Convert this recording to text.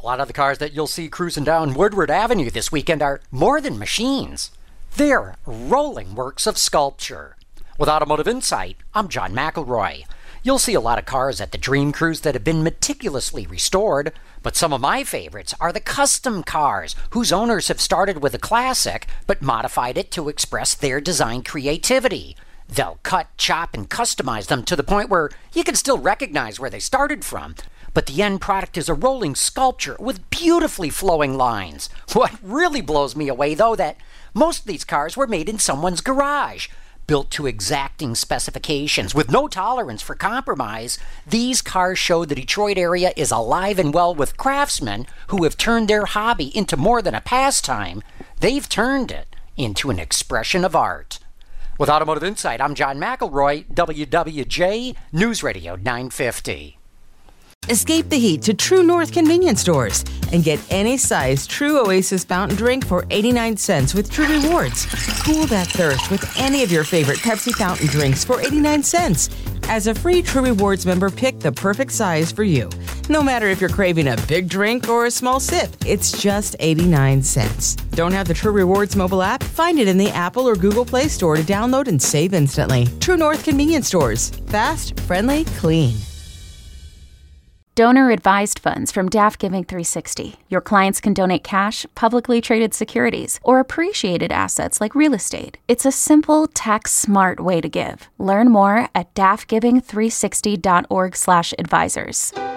A lot of the cars that you'll see cruising down Woodward Avenue this weekend are more than machines. They're rolling works of sculpture. With Automotive Insight, I'm John McElroy. You'll see a lot of cars at the Dream Cruise that have been meticulously restored, but some of my favorites are the custom cars, whose owners have started with a classic, but modified it to express their design creativity. They'll cut, chop, and customize them to the point where you can still recognize where they started from. But the end product is a rolling sculpture with beautifully flowing lines. What really blows me away, though, that most of these cars were made in someone's garage. Built to exacting specifications with no tolerance for compromise, these cars show the Detroit area is alive and well with craftsmen who have turned their hobby into more than a pastime. They've turned it into an expression of art. With Automotive Insight, I'm John McElroy, WWJ News Radio 950. Escape the heat to True North convenience stores and get any size True Oasis fountain drink for 89 cents with True Rewards. Cool that thirst with any of your favorite Pepsi fountain drinks for 89 cents. As a free True Rewards member, pick the perfect size for you. No matter if you're craving a big drink or a small sip, it's just 89 cents. Don't have the True Rewards mobile app? Find it in the Apple or Google Play Store to download and save instantly. True North convenience stores. Fast, friendly, clean. Donor-advised funds from DAF Giving 360. Your clients can donate cash, publicly traded securities, or appreciated assets like real estate. It's a simple, tax-smart way to give. Learn more at dafgiving360.org/advisors.